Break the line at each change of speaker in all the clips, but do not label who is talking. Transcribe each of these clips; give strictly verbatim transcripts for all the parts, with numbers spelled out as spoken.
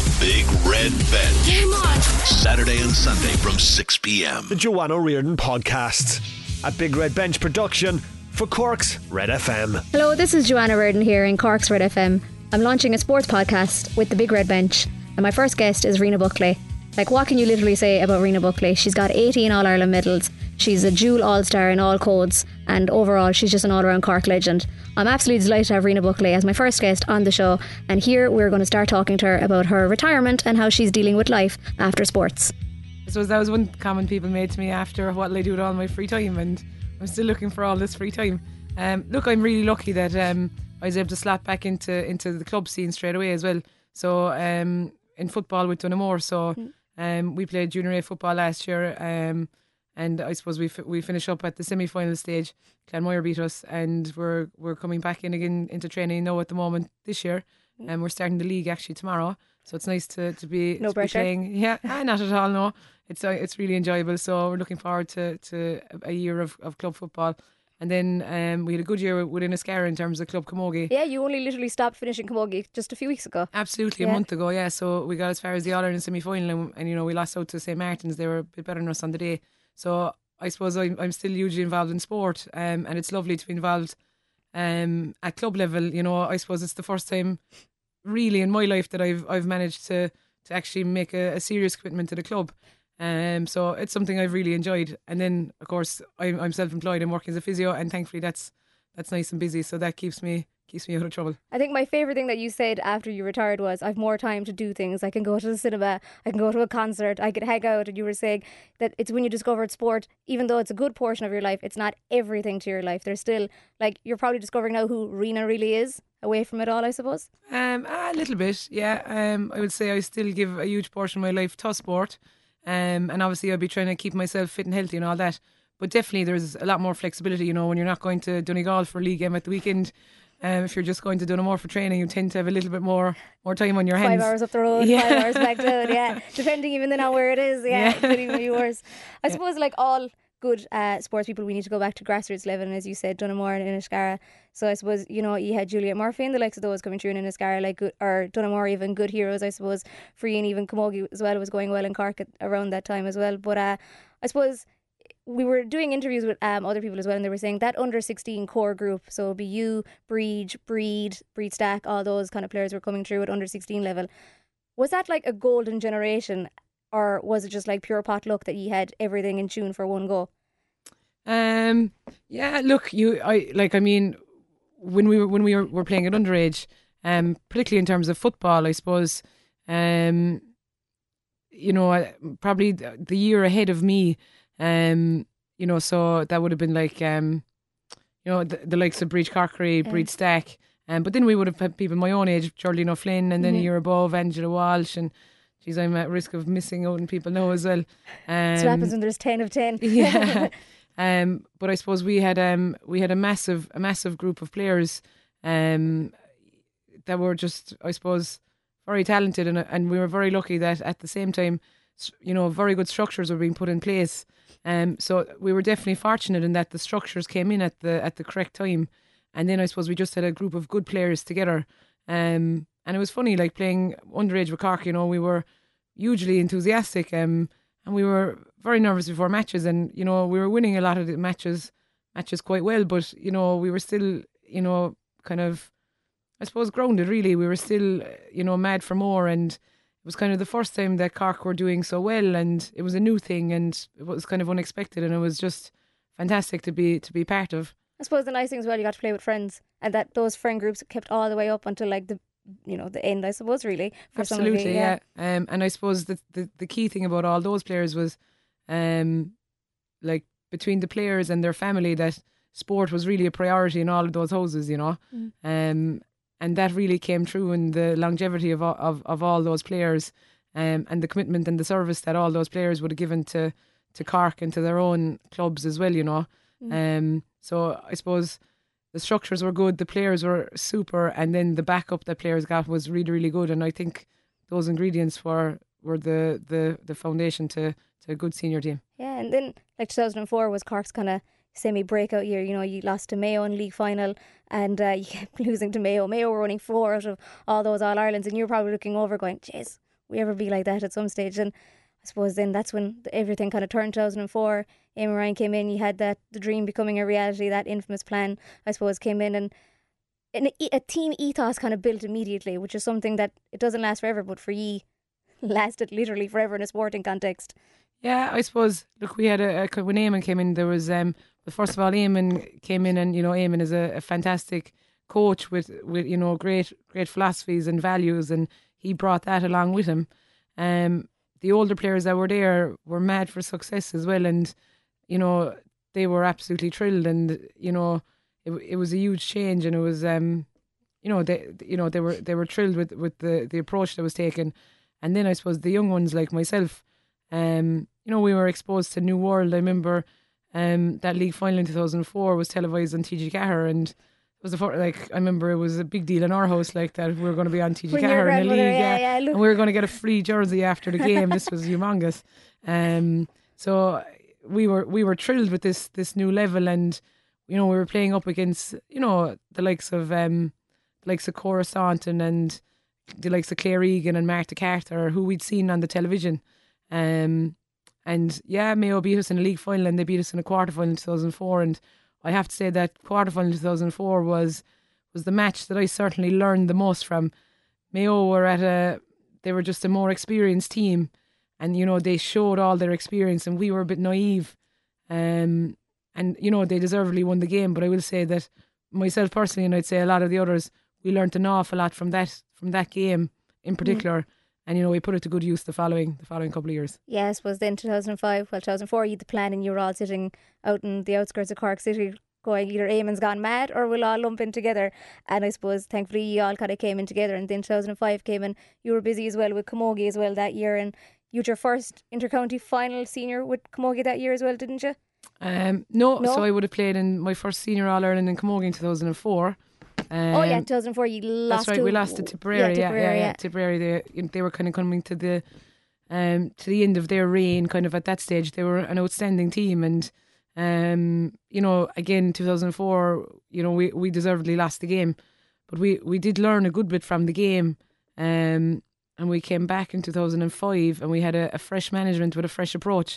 The Big Red Bench.
Game on.
Saturday and Sunday from six p.m.
The Joanna Reardon Podcast. A Big Red Bench production for Cork's Red F M.
Hello, this is Joanna Reardon here in Cork's Red F M. I'm launching a sports podcast with the Big Red Bench, and my first guest is Rena Buckley. Like, what can you literally say about Rena Buckley? She's got eighteen All-Ireland medals, she's a dual All-Star in all codes, and overall she's just an all-around Cork legend. I'm absolutely delighted to have Rena Buckley as my first guest on the show, and here we're going to start talking to her about her retirement and how she's dealing with life after sports.
I suppose that was one comment people made to me after what I do with all my free time, and I'm still looking for all this free time. Um, look, I'm really lucky that um, I was able to slap back into into the club scene straight away as well. So um, in football with Donaghmore, so um, we played junior A football last year, um, and I suppose we f- we finished up at the semi-final stage. Clanmoyer beat us, and we're we're coming back in again into training now at the moment this year, and we're starting the league actually tomorrow. So it's nice to to be
No
to
pressure.
be playing. Yeah, ah, not at all. No, it's uh, it's really enjoyable. So we're looking forward to to a year of, of club football. And then um, we had a good year with Inniscarra in terms of Club Camogie.
Yeah, you only literally stopped finishing Camogie just a few weeks ago.
Absolutely,
Yeah.
a month ago, yeah. So we got as far as the All-Ireland semi-final, and, and you know, we lost out to Saint Martin's. They were a bit better than us on the day. So I suppose I'm, I'm still hugely involved in sport, um, and it's lovely to be involved um, at club level. You know, I suppose it's the first time really in my life that I've I've managed to to actually make a, a serious commitment to the club. Um, so it's something I've really enjoyed. And then, of course, I'm, I'm self-employed and working as a physio, and thankfully that's that's nice and busy. So that keeps me keeps me out of trouble.
I think my favourite thing that you said after you retired was, I've more time to do things. I can go to the cinema, I can go to a concert, I could hang out. And you were saying that it's when you discovered sport, even though it's a good portion of your life, it's not everything to your life. There's still, like, you're probably discovering now who Rena really is away from it all, I suppose.
Um, a little bit, yeah. Um, I would say I still give a huge portion of my life to sport. Um, and obviously I'll be trying to keep myself fit and healthy and all that. But definitely there's a lot more flexibility, you know, when you're not going to Donegal for a league game at the weekend. Um, if you're just going to Donaghmore for training, you tend to have a little bit more more time on your hands.
Five hours up the road,
Yeah.
five hours back down, yeah. Depending even then on where it is, yeah,
Yeah.
it could even be worse. I suppose, like all good uh, sports people, we need to go back to grassroots level, and as you said, Donaghmore and Inniscarra. So I suppose, you know, you had Juliet Murphy and the likes of those coming through in Inniscarra, like good, or Donaghmore, even good heroes, I suppose. Free, and even Camogie as well was going well in Cork at, around that time as well. But uh, I suppose we were doing interviews with um, other people as well, and they were saying that under sixteen core group, so it'd be you, Breed, Breed, Breed Stack, all those kind of players were coming through at under sixteen level. Was that like a golden generation, or was it just like pure pot luck that you had everything in tune for one go?
Um, yeah, look, you, I like. I mean, when we were when we were, were playing at underage, um, particularly in terms of football, I suppose, um, you know, I- probably the the year ahead of me, um, you know, so that would have been like, um, you know, the, the likes of Breach Corkery,
Yeah.
Breed Stack, um, but then we would have had people my own age, Charlene O'Flynn, and then
Mhm.
a year above, Angela Walsh, and geez, I'm at risk of missing out on people now as well. Um,
That's what happens when there's ten of ten.
yeah. Um, but I suppose we had um we had a massive a massive group of players um that were just, I suppose, very talented, and and we were very lucky that at the same time, s- you know, very good structures were being put in place. Um, so we were definitely fortunate in that the structures came in at the at the correct time, and then I suppose we just had a group of good players together. Um, and it was funny, like playing underage with Cork. You know, we were hugely enthusiastic. Um. And we were very nervous before matches, and you know we were winning a lot of the matches, matches quite well. But you know we were still, you know, kind of, I suppose, grounded. Really, we were still, uh, you know, mad for more. And it was kind of the first time that Cork were doing so well, and it was a new thing, and it was kind of unexpected, and it was just fantastic to be to be part of.
I suppose the nice thing as well, you got to play with friends, and that those friend groups kept all the way up until like the, you know, the end, I suppose, really. For
Absolutely,
some of you,
yeah. Um, and I suppose the, the the key thing about all those players was, um, like between the players and their family, that sport was really a priority in all of those houses, you know.
Mm.
Um, and that really came through in the longevity of all, of of all those players, um, and the commitment and the service that all those players would have given to to Cork and to their own clubs as well, you know.
Mm.
Um, so I suppose the structures were good, the players were super, and then the backup that players got was really, really good. And I think those ingredients were were the the, the foundation to, to a good senior team.
Yeah, and then like two thousand four was Cork's kind of semi-breakout year. You know, you lost to Mayo in league final, and uh, you kept losing to Mayo. Mayo were running four out of all those All-Irelands, and you were probably looking over going, jeez, we ever be like that at some stage? And I suppose then that's when everything kind of turned. two thousand four, Eamon Ryan came in. You had that the dream becoming a reality. That infamous plan, I suppose, came in, and an, a team ethos kind of built immediately, which is something that it doesn't last forever, but for ye, lasted literally forever in a sporting context.
Yeah, I suppose. Look, we had a, a when Eamon came in, there was um. But first of all, Eamon came in, and you know, Eamon is a, a fantastic coach with, with you know great great philosophies and values, and he brought that along with him. Um. The older players that were there were mad for success as well, and you know they were absolutely thrilled, and you know it it was a huge change, and it was um you know they you know they were they were thrilled with, with the, the approach that was taken, and then I suppose the young ones like myself, um you know we were exposed to new world. I remember um that league final in two thousand four was televised on T G Cahir, and was the first, like I remember it was a big deal in our house like that we were going to be on T G Cahir in the league,
yeah, yeah,
and we were going to get a free jersey after the game. This was humongous. Um, so we were we were thrilled with this this new level, and you know we were playing up against you know the likes of um the likes of Cora Staunton and the likes of Claire Egan and Martha Carter, who we'd seen on the television. Um, and yeah, Mayo beat us in a league final, and they beat us in a quarter final in two thousand four, and I have to say that quarter final two thousand four was was the match that I certainly learned the most from. Mayo were at a they were just a more experienced team, and you know they showed all their experience, and we were a bit naive, um, and you know they deservedly won the game. But I will say that myself personally, and I'd say a lot of the others, we learnt an awful lot from that from that game in particular. Mm. And, you know, we put it to good use the following the following couple of years.
Yeah, I suppose then two thousand five, well, two thousand four, you had the plan and you were all sitting out in the outskirts of Cork City going, either Eamon's gone mad or we'll all lump in together. And I suppose, thankfully, you all kind of came in together. And then two thousand five came and you were busy as well with Camogie as well that year. And you had your first inter-county final senior with Camogie that year as well, didn't you?
Um, no, no, so I would have played in my first senior All-Ireland in Camogie in two thousand four.
Um, oh yeah, two thousand four. You lost.
That's right.
To,
we lost to Tipperary. Yeah,
Tipperary,
yeah, yeah,
yeah.
yeah. Tipperary. They they were kind of coming to the um to the end of their reign. Kind of at that stage, they were an outstanding team, and um you know again two thousand four. You know we, we deservedly lost the game, but we, we did learn a good bit from the game. Um and we came back in two thousand five, and we had a, a fresh management with a fresh approach.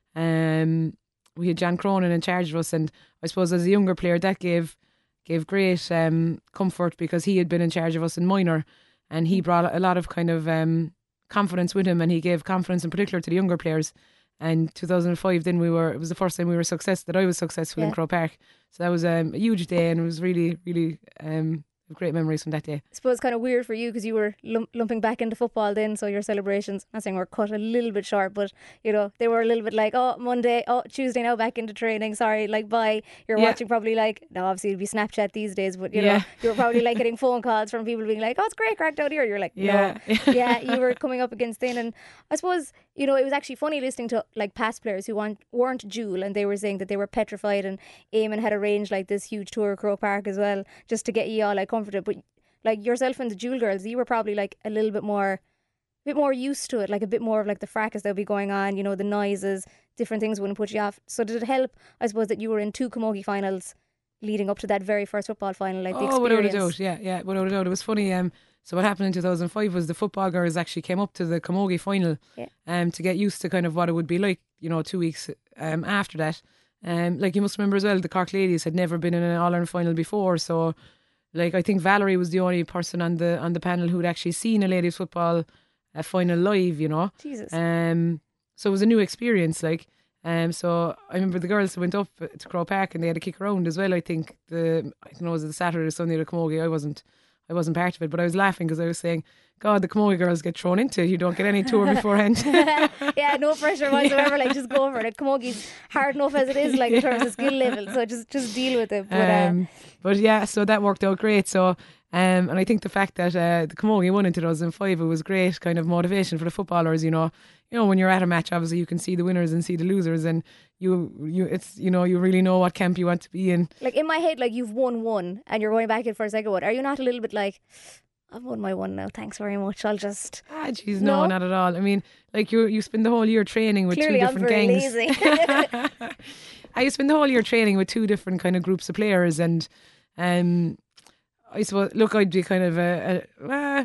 Um we had John Cronin in charge of us, and I suppose as a younger player that gave. gave great um, comfort because he had been in charge of us in minor, and he brought a lot of kind of um, confidence with him, and he gave confidence in particular to the younger players. And two thousand five, then we were, it was the first time we were success that I was successful yeah. in Croke Park. So that was um, a huge day, and it was really, really um, great memories from that day.
I suppose kind of weird for you because you were lump- lumping back into football then, so your celebrations, I'm not saying were cut a little bit short, but you know they were a little bit like, oh, Monday, oh, Tuesday, now back into training, sorry, like bye. You're yeah. watching probably like, now obviously it'd be Snapchat these days, but you yeah. know you were probably like getting phone calls from people being like, oh, it's great cracked out here. You're like,
yeah.
no. yeah, you were coming up against then. And I suppose, you know, it was actually funny listening to like past players who weren't, weren't dual, and they were saying that they were petrified, and Eamon had arranged like this huge tour of Croke Park as well, just to get you all like comforted. But like yourself and the dual girls, you were probably like a little bit more, a bit more used to it, like a bit more of like the fracas that would be going on, you know, the noises, different things wouldn't put you off. So did it help, I suppose, that you were in two Camogie finals leading up to that very first football final, like the
oh,
experience?
without a doubt, yeah, yeah, without a doubt. It was funny. Um, so what happened in two thousand five was the football girls actually came up to the Camogie final,
yeah.
um, to get used to kind of what it would be like, you know, two weeks um after that. Um, like you must remember as well, the Cork ladies had never been in an All-Ireland final before, so. Like I think Valerie was the only person on the on the panel who'd actually seen a ladies football uh, final live, you know.
Jesus.
Um, so it was a new experience. Like, um, so I remember the girls went up to Croke Park and they had a kick around as well. I think the I don't know was it the Saturday or Sunday the Camogie. I wasn't I wasn't part of it, but I was laughing because I was saying, God, the Camogie girls get thrown into. You don't get any tour beforehand.
Yeah, no pressure whatsoever. Yeah. Like just go for it. Camogie's hard enough as it is, like in terms of skill level. So just just deal with it. But,
um,
uh,
but yeah, so that worked out great. So um, and I think the fact that uh, the Camogie won in two thousand five, it was great kind of motivation for the footballers. You know, you know when you're at a match, obviously you can see the winners and see the losers, and you you it's you know you really know what camp you want to be in.
Like in my head, like you've won one, and you're going back in for a second one. Are you not a little bit like, I've won my one now, thanks very much, I'll just...
Ah, jeez, no, no, not at all. I mean, like you you spend the whole year training with
Clearly
two different
I'm very
gangs.
lazy.
I spend the whole year training with two different kind of groups of players, and um, I suppose, look, I'd be kind of a, a uh,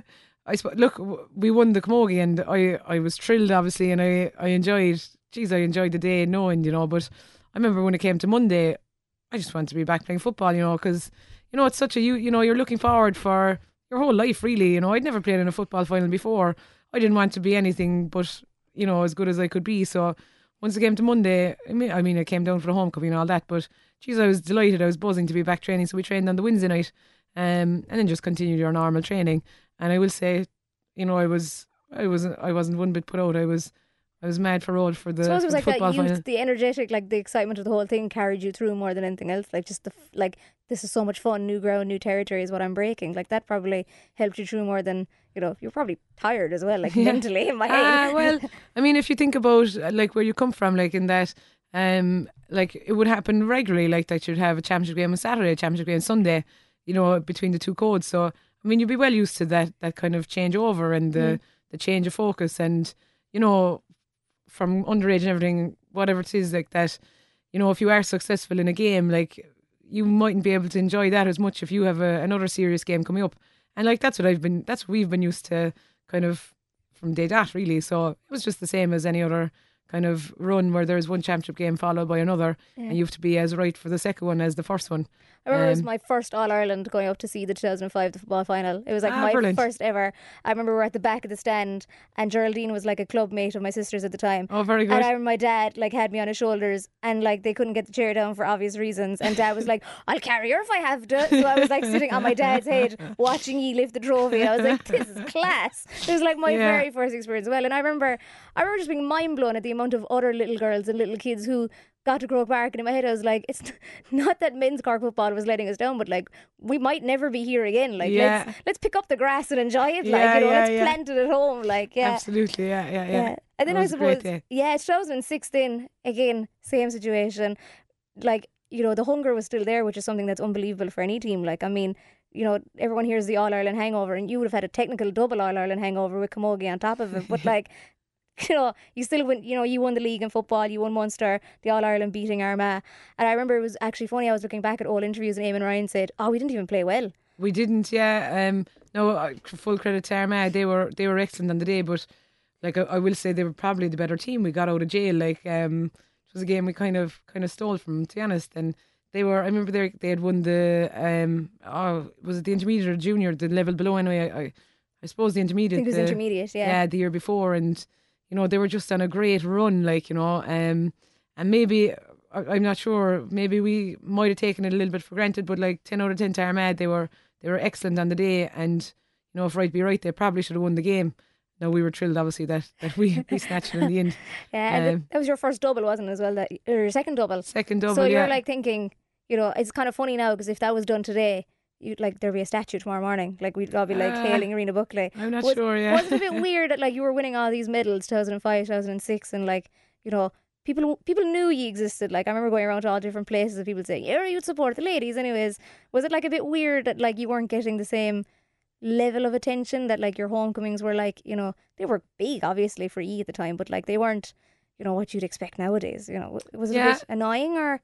I suppose, look, w- we won the Camogie, and I, I was thrilled, obviously, and I, I enjoyed, geez, I enjoyed the day knowing, you know, but I remember when it came to Monday, I just wanted to be back playing football, you know, because, you know, it's such a, you, you know, you're looking forward for your whole life, really, you know. I'd never played in a football final before. I didn't want to be anything but, you know, as good as I could be, so once it came to Monday, I mean, I mean, I came down for the homecoming and all that, but, geez, I was delighted, I was buzzing to be back training, so we trained on the Wednesday night, um, and then just continued our normal training. And I will say, you know, I was, I wasn't, I wasn't one bit put out. I was, I was mad for road for the,
I suppose it
for
was
the
like that
football
youth,
final.
the energetic, like the excitement of the whole thing carried you through more than anything else. Like just the f- like this is so much fun, new ground, new territory is what I'm breaking. Like that probably helped you through more than, you know, you're probably tired as well, like
Yeah.
mentally in my
Ah,
head.
well, I mean, if you think about uh, like where you come from, like in that, um, like it would happen regularly, like that you'd have a championship game on Saturday, a championship game on Sunday, you know, between the two codes. So I mean, you'd be well used to that that kind of changeover and the
Mm.
the change of focus, and you know, from underage and everything, whatever it is like that, you know, if you are successful in a game, like you mightn't be able to enjoy that as much if you have a, another serious game coming up. And like that's what I've been, that's what we've been used to, kind of from day dot, really. So it was just the same as any other kind of run where there's one championship game followed by another,
Yeah.
and you have to be as right for the second one as the first one.
I remember it was
Um,
my first All Ireland going up to see the two thousand five the football final. It was like
Ah,
my
brilliant.
first ever. I remember we were at the back of the stand, and Geraldine was like a club mate of my sister's at the time.
Oh, very good.
And I remember my dad like had me on his shoulders, and like they couldn't get the chair down for obvious reasons. And Dad was like, "I'll carry her if I have to." So I was like sitting on my dad's head watching ye lift the trophy. And I was like, "This is class." It was like my
Yeah.
very first experience. Well, and I remember, I remember just being mind blown at the amount of other little girls and little kids who got to Croke Park, and in my head I was like, it's not that men's Cork football was letting us down, but like we might never be here again. Like
Yeah.
let's let's pick up the grass and enjoy it. Like
Yeah,
you know,
yeah,
let's
yeah.
plant it at home. Like yeah.
Absolutely, yeah, yeah, yeah.
Yeah. And then
That
I
was a great
suppose,
day.
yeah, two thousand sixteen, again, same situation. Like, you know, the hunger was still there, which is something that's unbelievable for any team. Like, I mean, you know, everyone hears the All Ireland hangover, and you would have had a technical double All Ireland hangover with Camogie on top of it. But, like, you know, you still win, you know, you won the league in football, you won Munster, the All Ireland beating Armagh. And I remember it was actually funny, I was looking back at old interviews, and Eamon Ryan said, oh, we didn't even play well.
We didn't, yeah. Um, no, uh, full credit to Armagh. They were they were excellent on the day, but like I, I will say, they were probably the better team. We got out of jail. Like um, it was a game we kind of kind of stole from, to be honest. And they were. I remember they they had won the um, oh, was it the intermediate or junior, the level below anyway. I I suppose the
I
intermediate.
think it was
the,
intermediate, yeah.
Yeah, the year before, and you know they were just on a great run. Like you know, um, and maybe. I- I'm not sure. Maybe we might have taken it a little bit for granted, but like ten out of ten to Armagh, they were they were excellent on the day. And you know, if right be right, they probably should have won the game. Now we were thrilled, obviously, that, that we, we snatched it in the end.
Yeah, and
Um,
that was your first double, wasn't it, as well? That or your second double.
Second double,
So you're
yeah.
like thinking, you know, it's kind of funny now because if that was done today, you'd like there'd be a statue tomorrow morning. Like we'd all be like
Ah,
hailing Arena Buckley.
I'm not
was,
sure, yeah.
Was it a bit weird that like you were winning all these medals, two thousand five, two thousand six, and like you know people people knew you existed. Like I remember going around to all different places and people saying, "Yeah, you'd support the ladies." Anyways, was it like a bit weird that like you weren't getting the same level of attention that like your homecomings were like? You know, they were big obviously for E at the time, but like they weren't, you know, what you'd expect nowadays. You know, was it
Yeah.
a bit annoying or?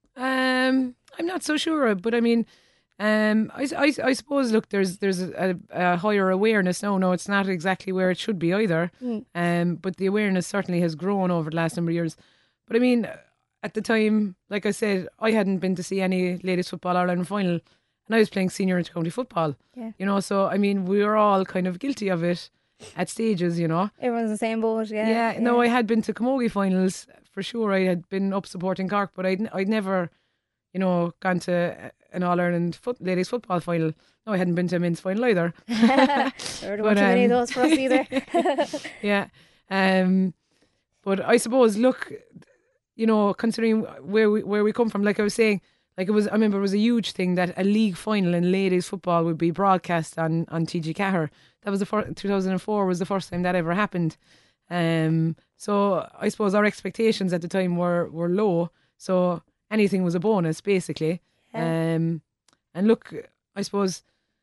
Um, I'm not so sure, but I mean, um, I, I, I suppose look, there's there's a, a higher awareness now. No, it's not exactly where it should be either.
Mm.
Um, but the awareness certainly has grown over the last number of years. But I mean, at the time, like I said, I hadn't been to see any ladies football Ireland final, and I was playing senior intercounty football.
Yeah.
You know, so I mean, we were all kind of guilty of it at stages. You know.
Everyone's in the same boat, yeah.
Yeah, no, I had been to Camogie finals for sure. I had been up supporting Cork, but I'd I'd never, you know, gone to an All Ireland foot, ladies football final. No, I hadn't been to a men's final either.
There weren't
But,
too many of
um,
those for us either.
Yeah, um, but I suppose, look, you know, considering where we where we come from, like I was saying, like it was. I remember it was a huge thing that a league final in ladies football would be broadcast on on T G Cahir. That was the first, two thousand four was the first time that ever happened. Um, so I suppose our expectations at the time were were low. So anything was a bonus, basically.
Yeah.
Um, and look, I suppose,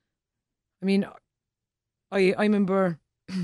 I mean, I I remember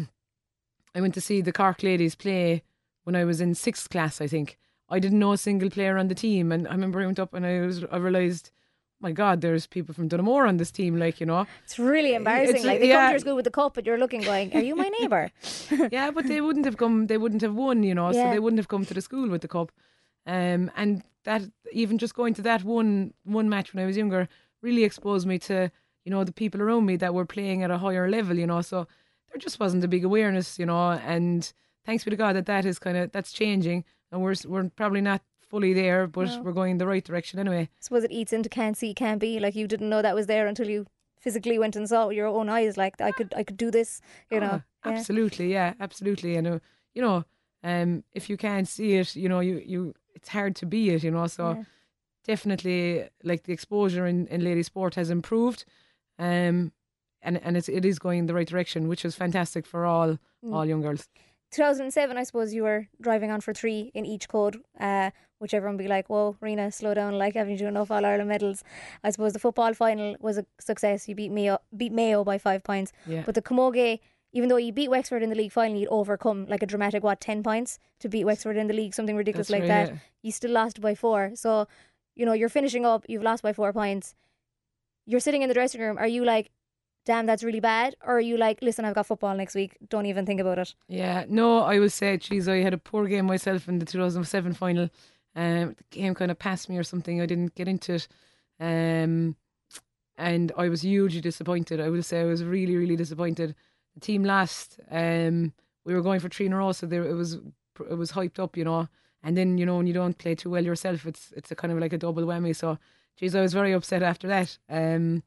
I went to see the Cork ladies play when I was in sixth class, I think. I didn't know a single player on the team, and I remember I went up and I was I realised, my God, there's people from Dunamore on this team, like, you know.
It's really embarrassing.
It's-
like they
yeah.
come to your school with the cup, and you're looking, going, "Are you my neighbour?"
Yeah, but they wouldn't have come, they wouldn't have won, you know, so
Yeah.
they wouldn't have come to the school with the cup. Um, and that, even just going to that one one match when I was younger, really exposed me to, you know, the people around me that were playing at a higher level, you know, so there just wasn't a big awareness, you know, and thanks be to God that that is kind of, that's changing, and we're we're probably not fully there, but
No.
we're going in the right direction anyway.
I suppose it eats into can't see, can't be. Like you didn't know that was there until you physically went and saw it with your own eyes. Like I could, I could do this. You know.
Ah,
Yeah.
absolutely, yeah, absolutely. And uh, you know, um, if you can't see it, you know, you, you it's hard to be it, you know. So
Yeah.
definitely, like the exposure in, in lady sport has improved, um, and and it's it is going in the right direction, which is fantastic for all
Mm.
all young girls.
two thousand seven, I suppose you were driving on for three in each code, uh, which everyone would be like, whoa, Rena, slow down, like, haven't you enough All Ireland medals? I suppose the football final was a success. You beat Mayo, beat Mayo by five points.
Yeah.
But the Camogie, even though you beat Wexford in the league final, you'd overcome like a dramatic, what, ten points to beat Wexford in the league, something ridiculous
That's
like
right,
that.
yeah.
You still lost by four. So, you know, you're finishing up, you've lost by four points. You're sitting in the dressing room. Are you like, damn, that's really bad? Or are you like, listen, I've got football next week, don't even think about it?
Yeah, no, I will say, geez, I had a poor game myself in the two thousand seven final. Um, the game kind of passed me or something. I didn't get into it. Um, and I was hugely disappointed. I will say I was really, really disappointed. The team lost. Um, we were going for three in a row, so there, it was it was hyped up, you know. And then, you know, when you don't play too well yourself, it's it's a kind of like a double whammy. So, geez, I was very upset after that. Um,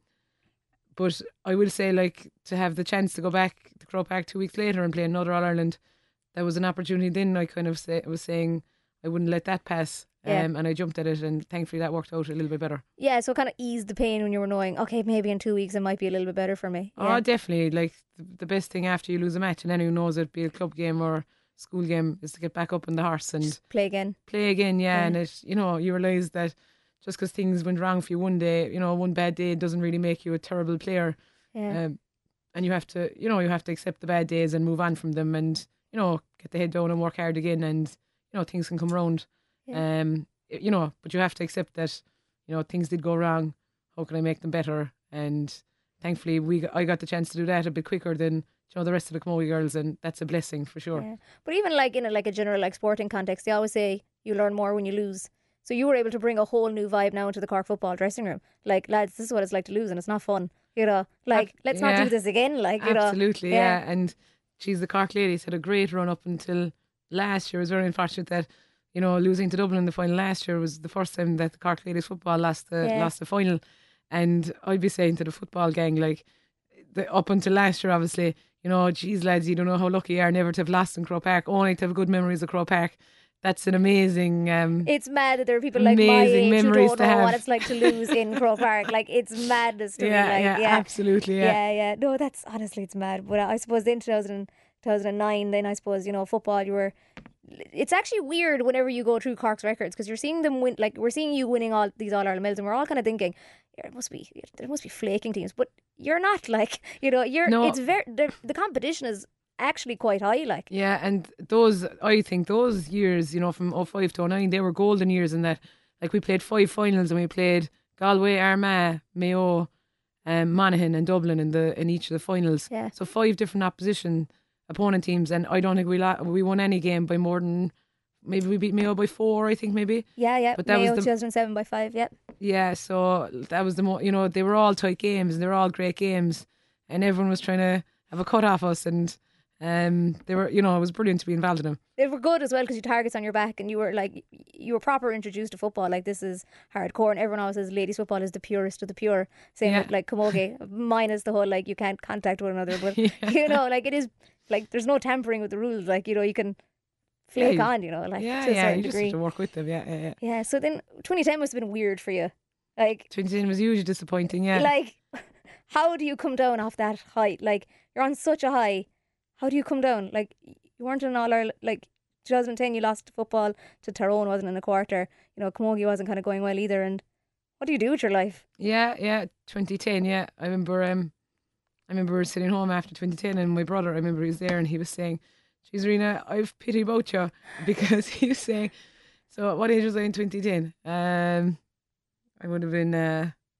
but I will say, like, to have the chance to go back to Croke Park two weeks later and play another All Ireland, that was an opportunity. Then I kind of say, was saying I wouldn't let that pass.
Yeah.
Um, and I jumped at it, and thankfully that worked out a little bit better.
Yeah, so it kind of eased the pain when you were knowing, okay, maybe in two weeks it might be a little bit better for me. Yeah.
Oh, definitely. Like, the, the best thing after you lose a match, and anyone knows it, be a club game or school game, is to get back up on the horse and
Play again.
play again. Yeah,
Yeah.
and it, you know, you realise that just because things went wrong for you one day, you know, one bad day doesn't really make you a terrible player.
Yeah.
Um, and you have to, you know, you have to accept the bad days and move on from them, and, you know, get the head down and work hard again, and, you know, things can come round.
Yeah.
Um, you know, but you have to accept that, you know, things did go wrong. How can I make them better? And thankfully, we got, I got the chance to do that a bit quicker than, you know, the rest of the Camogie girls, and that's a blessing for sure.
Yeah. But even like in a, like a general like sporting context, they always say you learn more when you lose. So you were able to bring a whole new vibe now into the Cork football dressing room. Like, lads, this is what it's like to lose, and it's not fun. You know, like,
Ab-
let's
yeah.
not do this again. Like, you know.
Absolutely, yeah. And geez, the Cork ladies had a great run up until last year. It was very unfortunate that, you know, losing to Dublin in the final last year was the first time that the Cork ladies football lost the
Yeah.
lost the final. And I'd be saying to the football gang, like, the, up until last year, obviously, you know, geez, lads, you don't know how lucky you are never to have lost in Croke Park, only to have good memories of Croke Park. That's an amazing. Um,
It's mad that there are people like my
Amazing
age who
memories
don't
to
know
have.
what it's like to lose in Croke Park. Like, it's madness to
yeah,
me. Like,
yeah,
yeah,
absolutely, yeah.
yeah, yeah. No, that's honestly, it's mad. But I suppose in two thousand, two thousand nine, then I suppose, you know, football, you were. It's actually weird whenever you go through Cork's records, because you're seeing them win. Like, we're seeing you winning all these All Ireland medals, and we're all kind of thinking, yeah, it must be there must be flaking teams, but you're not. Like, you know, you're.
No.
It's very the, the competition is actually quite high. Like,
Yeah, and those, I think those years, you know, from oh five to oh nine, they were golden years in that, like, we played five finals, and we played Galway, Armagh, Mayo, um, Monaghan and Dublin in the in each of the finals.
Yeah.
So five different opposition opponent teams, and I don't think we la- we won any game by more than, maybe we beat Mayo by four, I think maybe.
yeah, yeah.
But that was
Mayo
the-
two thousand seven by five. Yeah.
Yeah, so that was the mo you know, they were all tight games, and they were all great games, and everyone was trying to have a cut off us, and um, they were, you know, it was brilliant to be involved in them.
They were good as well because you targets on your back, and you were like, you were proper introduced to football. Like, this is hardcore, and everyone always says ladies football is the purest of the pure. Same
Yeah.
with like Camogie, minus the whole like you can't contact one another, but
Yeah.
you know, like it is like there's no tampering with the rules. Like, you know, you can flake
Yeah,
on, you know, like
yeah,
to a
yeah,
certain
you just
degree.
have to work with them. Yeah, yeah, yeah.
Yeah. So then twenty ten must have been weird for you. Like,
twenty ten was hugely disappointing. Yeah,
like how do you come down off that height? Like, you're on such a high. How do you come down? Like, you weren't in all Ireland. Like twenty ten, you lost football to Tyrone, wasn't in a quarter. You know, Camogie wasn't kind of going well either. And what do you do with your life?
yeah, yeah. twenty ten. Yeah, I remember. Um, I remember we were sitting home after twenty ten, and my brother, I remember he was there, and he was saying, "Geez, Rena, I've pity about you," because he was saying, "So, what age was I in twenty ten? Um, I would have been." Uh,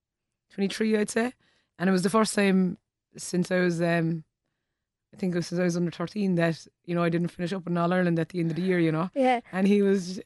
twenty-three, I'd say. And it was the first time since I was, um, I think it was since I was under thirteen that, you know, I didn't finish up in All Ireland at the end of the year, you know.
Yeah.
And he was,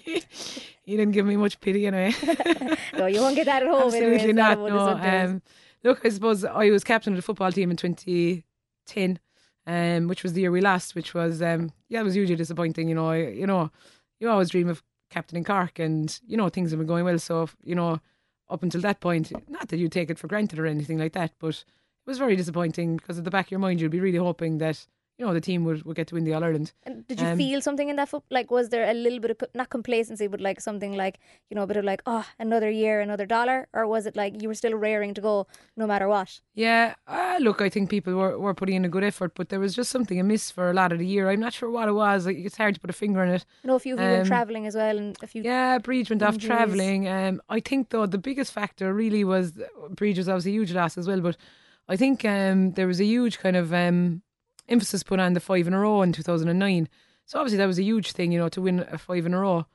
he didn't give me much pity anyway.
No, you won't get that at home.
Absolutely
anyways,
not.
what
No.
is it there?
Um, look, I suppose I was captain of the football team in twenty ten, um, which was the year we lost, which was, um, yeah, it was hugely disappointing. You know, I, you know, you always dream of captaining Cork, and you know things have been going well. So, you know, up until that point, not that you take it for granted or anything like that, but it was very disappointing because at the back of your mind you'd be really hoping that, you know, the team would, would get to win the All Ireland.
And did you
Um,
feel something in that foot? Like, was there a little bit of, co- not complacency, but like something like, you know, a bit of like, oh, another year, another dollar? Or was it like you were still raring to go no matter what?
Yeah, uh, look, I think people were, were putting in a good effort, but there was just something amiss for a lot of the year. I'm not sure what it was. Like, it's hard to put a finger on it.
I know a few of you were
Um,
travelling as well, and a few.
Yeah, Breach went off
Injuries.
travelling. Um, I think though the biggest factor really was Breach was obviously a huge loss as well, but I think um, there was a huge kind of um, emphasis put on the five in a row in two thousand nine. So obviously that was a huge thing, you know, to win a five in a row.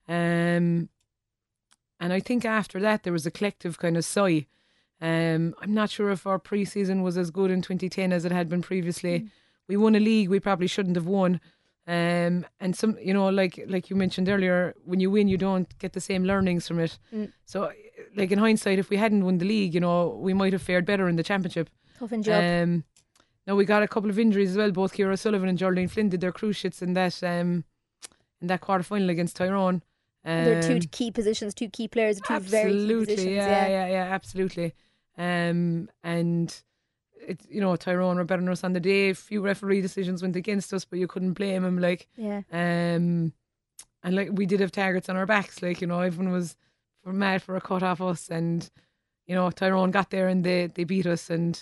Um, and I think after that there was a collective kind of sigh. Um, I'm not sure if our pre-season was as good in twenty ten as it had been previously.
Mm.
We won a league we probably shouldn't have won. Um, and some, you know, like like you mentioned earlier, when you win, you don't get the same learnings from it.
Mm.
So, like in hindsight, if we hadn't won the league, you know, we might have fared better in the championship.
Toughened job.
Um, now we got a couple of injuries as well. Both Ciara Sullivan and Geraldine Flynn did their cruciates in that um in that quarter final against Tyrone. Um,
They're two key positions, two key players, two very key
absolutely,
positions.
yeah,
Yeah,
yeah, yeah, absolutely. Um, and it's, you know, Tyrone were better than us on the day. A few referee decisions went against us, but you couldn't blame them. Like,
yeah.
um, and like we did have targets on our backs. Like, you know, everyone was for mad for a cut off us, and you know, Tyrone got there and they they beat us. And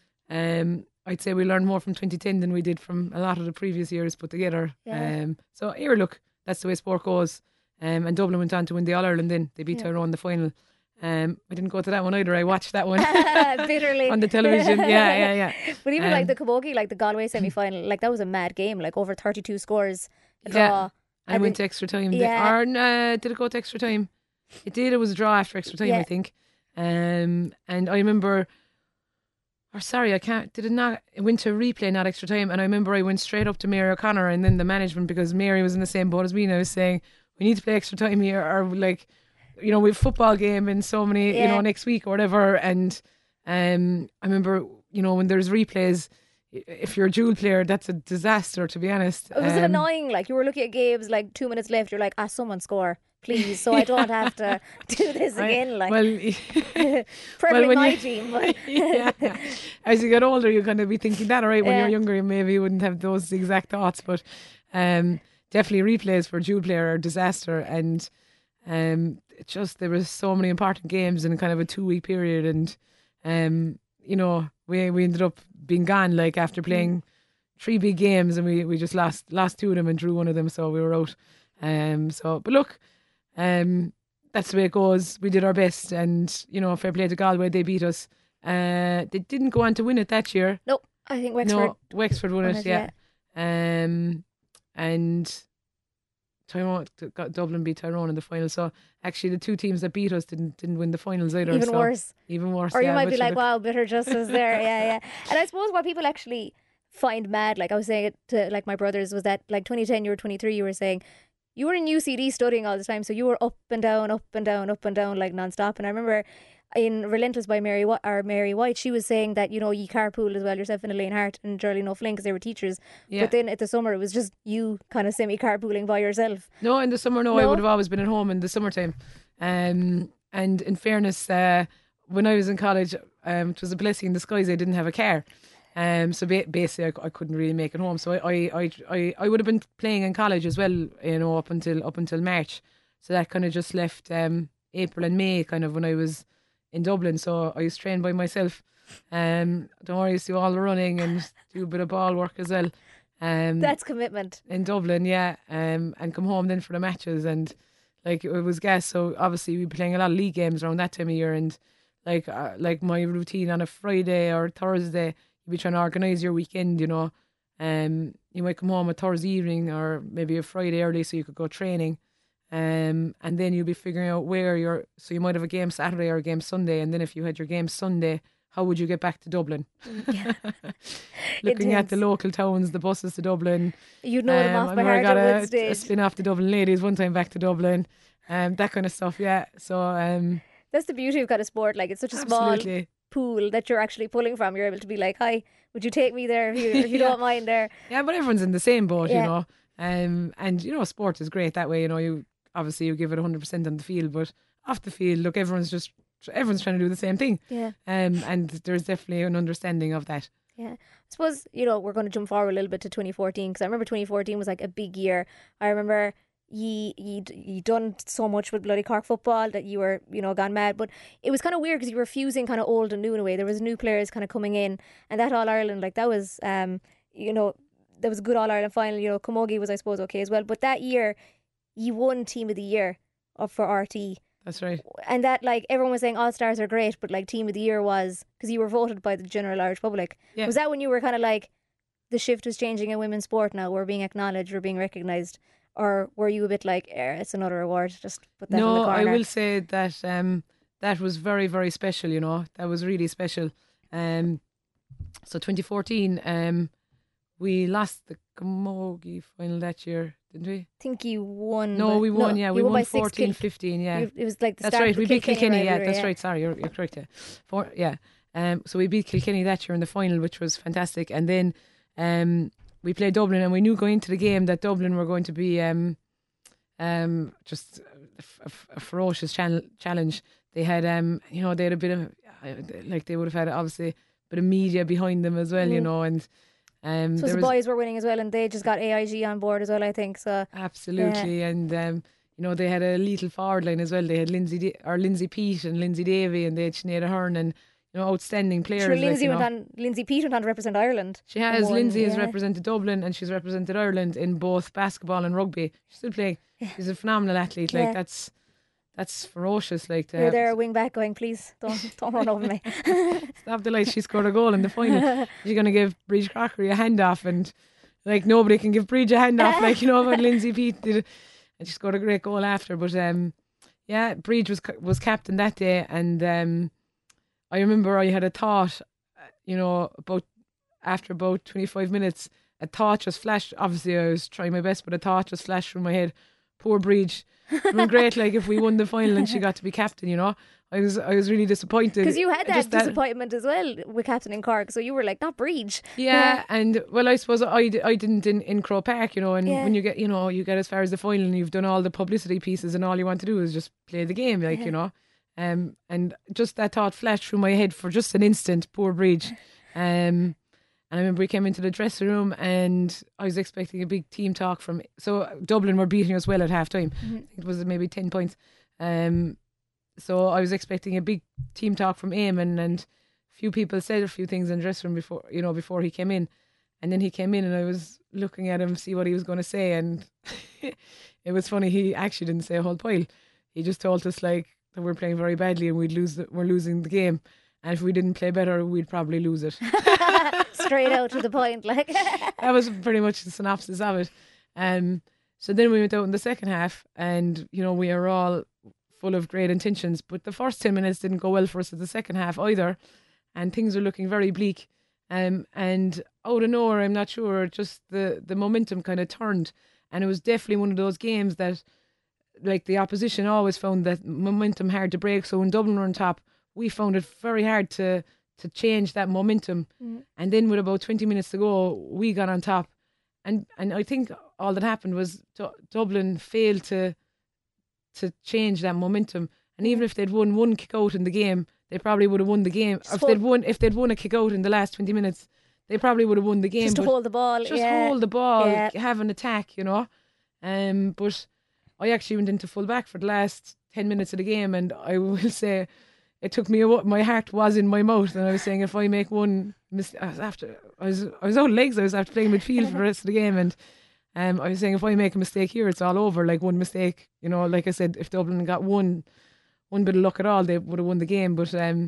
um, I'd say we learned more from twenty ten than we did from a lot of the previous years put together.
Yeah.
Um, so here, look, that's the way sport goes. Um, and Dublin went on to win the All Ireland. Then they beat
Yeah.
Tyrone in the final. Um, I didn't go to that one either. I watched that one
Bitterly
on the television. Yeah, yeah, yeah.
But even like
Um,
the Camogie, like the Galway semi final, like that was a mad game, like over thirty-two scores. A
Yeah.
draw.
And
And
went
then-
to extra time.
Yeah.
Or uh, did it go to extra time? It did. It was a draw after extra time,
Yeah.
I think. Um, and I remember, or sorry, I can't. Did it not? It went to replay, not extra time. And I remember I went straight up to Mary O'Connor and then the management, because Mary was in the same boat as me, and I was saying, we need to play extra time here, or like, you know, we have a football game in so many, you
Yeah.
know, next week or whatever. And um, I remember, you know, when there's replays, i- if you're a dual player, that's a disaster, to be honest.
Was it
Um,
annoying? Like you were looking at games, like two minutes left, you're like, ah, someone score, please, so I don't have to do this
I-
again. Like,
well,
preferably
when
my
you-
team. But
yeah. As you get older, you kind of be thinking that. All right, when
Yeah.
you're younger, you maybe wouldn't have those exact thoughts, but um, definitely replays for dual player are a disaster. And um, it just there was so many important games in kind of a two week period, and um, you know, we we ended up being gone like after playing three big games, and we, we just lost lost two of them and drew one of them, so we were out. Um, so but look, um, that's the way it goes. We did our best, and you know, fair play to Galway, they beat us. Uh, they didn't go on to win it that year.
no, I think Wexford.
No, Wexford won
won
it,
it,
yeah. Um, and Tyrone got Dublin beat Tyrone in the final. So actually, the two teams that beat us didn't didn't win the finals either.
Even
so
worse.
Even worse.
Or you
yeah,
might
but
be
sure,
like,
look-
wow, bitter justice there. Yeah, yeah. And I suppose what people actually find mad, like I was saying it to like my brothers, was that like twenty ten, you were twenty-three, you were saying you were in U C D studying all the time, so you were up and down, up and down, up and down like non-stop. And I remember in Relentless by Mary White, or Mary White, she was saying that, you know, you carpool as well, yourself and Elaine Hart and Geraldine O'Flynn, because they were teachers.
Yeah.
But then at the summer, it was just you kind of semi-carpooling by yourself.
No, in the summer, no, I
No?
would have always been at home in the summertime. Um, and in fairness, uh, when I was in college, um, it was a blessing in disguise. I didn't have a car. Um, so ba- basically, I, I couldn't really make it home. So I, I, I, I, I would have been playing in college as well, you know, up until up until March. So that kind of just left um, April and May, kind of when I was in Dublin. So I was trained by myself. Um, don't worry, I used to do all the running and do a bit of ball work as well. Um,
That's commitment.
in Dublin, yeah, um, and come home then for the matches, and like it was gas. So obviously we'd be playing a lot of league games around that time of year, and like uh, like my routine on a Friday or Thursday, you'd be trying to organise your weekend. You know, um, you might come home a Thursday evening or maybe a Friday early, so you could go training. Um, and then you'll be figuring out where you're. So you might have a game Saturday or a game Sunday, and then if you had your game Sunday, how would you get back to Dublin?
Yeah.
Looking at
Intense.
the local towns, the buses to Dublin.
You know them
Um,
off
I
by
remember I
heart
got
at
a,
one
a
stage.
spin off the Dublin Ladies one time back to Dublin, um, that kind of stuff. Yeah. So um,
That's the beauty of kind of sport. Like it's such a small
absolutely.
pool that you're actually pulling from. You're able to be like, "Hi, would you take me there if you, if you
Yeah.
don't mind?" There,
Yeah, but everyone's in the same boat,
Yeah.
you know. Um, and you know, sport is great that way. You know, you obviously you give it one hundred percent on the field, but off the field, look, everyone's just everyone's trying to do the same thing.
yeah.
Um, and there's definitely an understanding of that.
Yeah, I suppose, you know, we're going to jump forward a little bit to twenty fourteen because I remember twenty fourteen was like a big year. I remember ye you you done so much with bloody Cork football that you were, you know, gone mad. But it was kind of weird because you were fusing kind of old and new in a way. There was new players kind of coming in, and that All Ireland, like that was, um, you know, there was a good All Ireland final. You know, Camogie was, I suppose, okay as well. But that year, you won Team of the Year up for R T.
That's right.
And that, like, everyone was saying All Stars are great, but like Team of the Year was because you were voted by the general Irish public.
Yeah.
Was that when you were kind of like, the shift is changing in women's sport now? We're being acknowledged, we're being recognised, or were you a bit like, eh, it's another award, just put that in the
No, I
corner?
will say that um, that was very, very special. You know, that was really special. Um, so twenty fourteen, um, we lost the Camogie final that year, didn't we?
I think you won.
No,
but-
we won. yeah,
you
we won,
by six
fourteen
Kil-
fifteen. Yeah,
you- It was like the
that's
start
right.
of the
We beat Kilkenny. Yeah,
rivalry,
that's right. Sorry, you're, you're correct. Yeah, For, yeah. Um, so we beat Kilkenny that year in the final, which was fantastic. And then um, we played Dublin, and we knew going into the game that Dublin were going to be um, um, just a, a, a ferocious chal- challenge. They had, um, you know, they had a bit of, uh, like they would have had obviously a bit of media behind them as well, you
Mm.
know, and um,
So
there
the
was
boys were winning as well, and they just got A I G on board as well, I think. So
absolutely, and um, you know, they had a lethal forward line as well. They had Lindsay Da- or Lindsay Pete and Lindsay Davy, and they had Sinead Ahern, and you know, outstanding players.
sure,
like,
Lindsay
you
went
know.
on. Lindsay Pete went on to represent Ireland.
She has.
Won,
Lindsay has
yeah.
represented Dublin, and she's represented Ireland in both basketball and rugby. She's still playing. She's a phenomenal athlete. Like
Yeah.
that's that's ferocious. Like to
You're
have-
there, wing back, going, please don't don't run over me.
Stop the light. She scored a goal in the final. She's going to give Bridge Crockery a handoff, and like nobody can give Bridge a handoff. Like you know what Lindsay Pete did, and she scored a great goal after. But um, yeah, Bridge was was captain that day, and um, I remember I had a thought, uh, you know, about after about twenty five minutes, a thought just flashed. Obviously, I was trying my best, but a thought just flashed through my head. Poor Bridge. It would have been great, like if we won the final and she got to be captain. You know, I was I was really disappointed
Because you had that
Just
disappointment as well with captain in Cork, so you were like, not Breach.
Yeah, and well, I suppose I, d- I didn't in, in Crow Park, you know, and
Yeah.
when you get, you know, you get as far as the final and you've done all the publicity pieces and all you want to do is just play the game, like,
Yeah.
you know. Um, and just that thought flashed through my head for just an instant, poor Bridge. Um, and I remember we came into the dressing room and I was expecting a big team talk from, so Dublin were beating us well at half time.
Mhm.
I think it was maybe ten points. Um, so I was expecting a big team talk from Eamon, and a few people said a few things in the dressing room before, you know, before he came in. And then he came in and I was looking at him, see what he was going to say. And it was funny. He actually didn't say a whole pile. He just told us like that we're playing very badly and we'd lose, the, we're losing the game. And if we didn't play better, we'd probably lose it.
Straight out to the point, like.
That was pretty much the synopsis of it. Um, so then we went out in the second half, and you know we are all full of great intentions. But the first ten minutes didn't go well for us in the second half either, and things were looking very bleak. Um, and out of nowhere, I'm not sure, just the the momentum kind of turned, and it was definitely one of those games that, like the opposition always found that momentum hard to break. So when Dublin were on top, we found it very hard to to change that momentum.
Mm.
And then with about twenty minutes to go, we got on top. And and I think all that happened was Du- Dublin failed to to change that momentum. And even if they'd won one kick out in the game, they probably would have won the game.
Just
If
hold-
they'd won if they'd won a kick out in the last twenty minutes, they probably would have won the game.
Just to
but
hold the ball.
just
yeah.
hold the ball,
Yeah.
have an attack, you know. Um, but I actually went into full back for the last ten minutes of the game, and I will say it took me a wh- my heart was in my mouth, and I was saying if I make one mistake, I was after I was I was out of legs, I was after playing midfield for the rest of the game, and um, I was saying if I make a mistake here, it's all over. Like one mistake, you know. Like I said, if Dublin got one one bit of luck at all, they would have won the game. But um,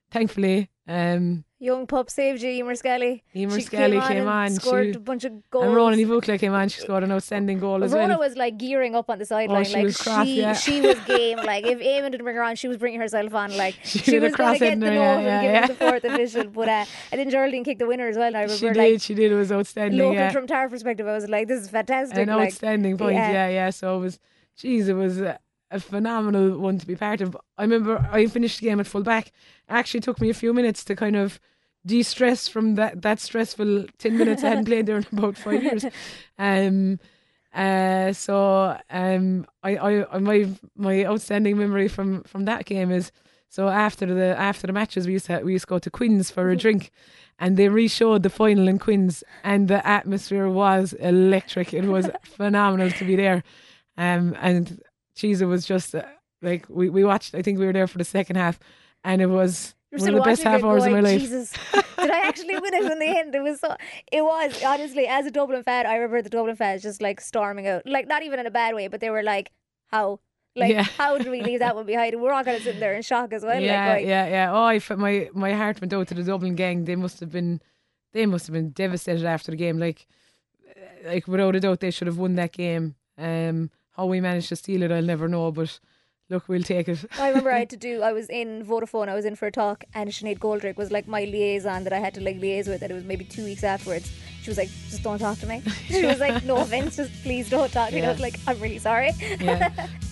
thankfully, um,
Young pup saved you, Emer Skelly.
Emer
She
Skelly
came,
came on.
and scored
She-
a bunch of goals.
and Ronan Ivukla came on. She scored an outstanding goal as
Rona
well.
was like gearing up on the sideline.
Oh, she
like
was cross,
she,
yeah.
she was game. Like if Eamon didn't bring her on, she was bringing herself on. Like
She
she,
had a
was going
cross
to get
in
the
there,
note
yeah,
and
yeah,
give
yeah.
her the fourth official. But uh, I think Geraldine kicked the winner as well. And I remember
She
like
did. She did. It was outstanding.
local
yeah.
from Tara perspective, I was like, this is fantastic.
An
like,
outstanding point.
yeah.
Yeah, yeah. So it was, geez, it was a, a phenomenal one to be part of. I remember I finished the game at full back. It actually took me a few minutes to kind of de-stress from that, that stressful ten minutes I hadn't played there in about five years. Um, uh, so um, I, I, my my outstanding memory from, from that game is, so after the after the matches we used to we used to go to Quinn's for a drink, and they re-showed the final in Quinn's, and the atmosphere was electric. It was phenomenal to be there, um, and geez, it was just uh, like we, we watched. I think we were there for the second half, and it was
You're
one
still
of the best
watching
half
it
hours of my
going,
life.
Jesus, did I actually win it in the end? It was so. It was honestly, as a Dublin fan, I remember the Dublin fans just like storming out, like not even in a bad way, but they were like, "How? Like,
Yeah.
how did we leave that one behind?" And we're all kind of sitting there in shock as well.
Yeah,
like, going,
yeah, yeah. Oh, I felt my my heart went out to the Dublin gang. They must have been, they must have been devastated after the game. Like, uh, like without a doubt, they should have won that game. Um, how we managed to steal it, I'll never know. But look, we'll take it.
I remember I had to do. I was in Vodafone. I was in for a talk, and Sinead Goldrick was like my liaison that I had to like liaise with. And it was maybe two weeks afterwards. She was like, "Just don't talk to me." She was like, "No offense, just please don't talk to me."
Yeah.
I was like, "I'm really sorry."
Yeah.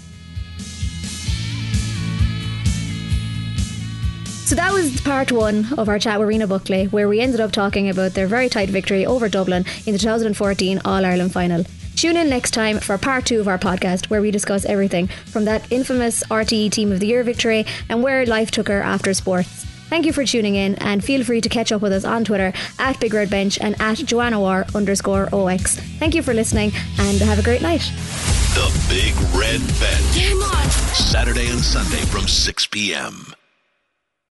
So that was part one of our chat with Rena Buckley, where we ended up talking about their very tight victory over Dublin in the two thousand fourteen All-Ireland final. Tune in next time for part two of our podcast, where we discuss everything from that infamous R T E Team of the Year victory and where life took her after sports. Thank you for tuning in, and feel free to catch up with us on Twitter at Big Red Bench and at Joanna War underscore OX. Thank you for listening, and have a great night.
The Big Red Bench.
Game on.
Saturday and Sunday from six p.m.